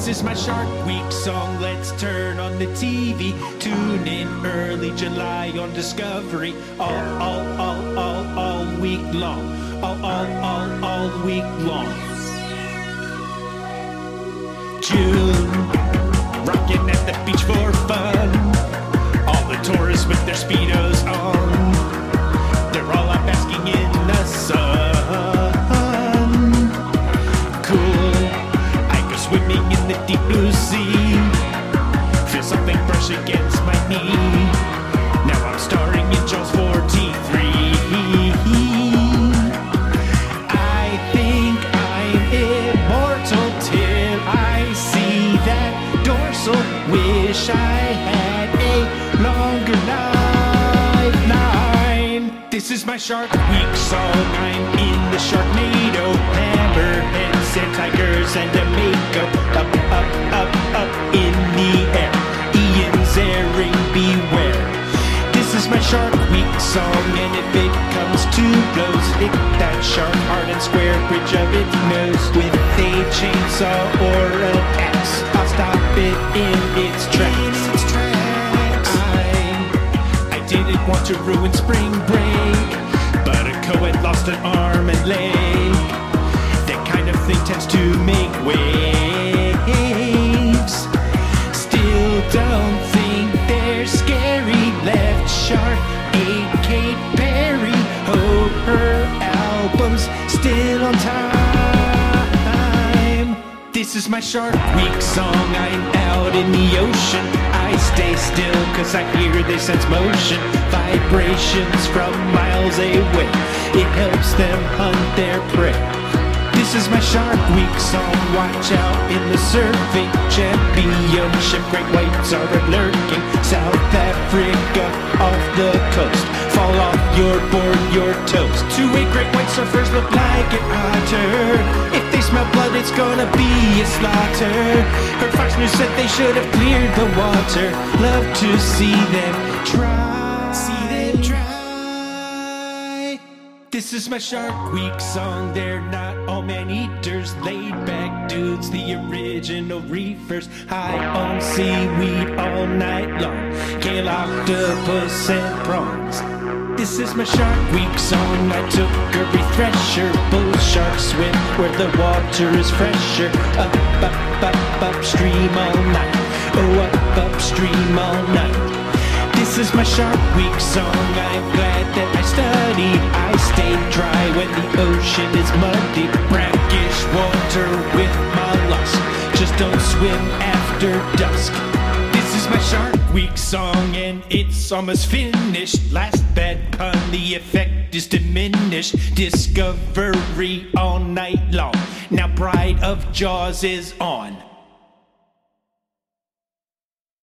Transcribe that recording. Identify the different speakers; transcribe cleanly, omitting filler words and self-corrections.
Speaker 1: This is my Shark Week song. Let's turn on the TV. Tune in early July on Discovery. All week long. All week long. June, rocking at the beach for fun. All the tourists with their Speedos on. They're all up basking in the sun. Cool, I go swimming in the deep blue sea. Feel something brush against my knee. Now I'm starring in Jaws 43. I think I'm immortal till I see that dorsal. Wish I had a longer lifeline. This is my Shark Week song. I'm in the Sharknado. Hammerheads and tigers and a mako. Up in the air. Ian's airing, beware. This is my Shark Week song, and if it comes to blows, hit that shark hard and square bridge of its nose with a chainsaw or an axe. I'll stop it in its tracks. I didn't want to ruin spring break, but a co-ed lost an arm and leg. That kind of thing tends to make waves. Still don't think they're scary. Left Shark, Kate Perry. Hope her album's still on time. This is my Shark Week song. I'm out in the ocean. I stay still cause I hear they sense motion. Vibrations from miles away. It helps them hunt their prey. This is my Shark Week song. Watch out in the surfing championship. Great whites are lurking. South Africa off the coast. Fall off your board, you're toast. 2 great white surfers look like an otter. If they smell blood, it's gonna be a slaughter. Her Fox News said they should have cleared the water. Love to see them try. This is my Shark Week song. They're not all man-eaters. Laid-back dudes, the original reefers. High on seaweed all night long. Kale, octopus, and prawns. This is my Shark Week song. I took a refresher. Bull sharks swim where the water is fresher. Upstream all night. Oh, upstream all night. This is my Shark Week song. I'm glad that I studied. I stay dry when the ocean is muddy. Brackish water with my lust. Just don't swim after dusk. This is my Shark Week song, and it's almost finished. Last bad pun, the effect is diminished. Discovery all night long. Now Bride of Jaws is on.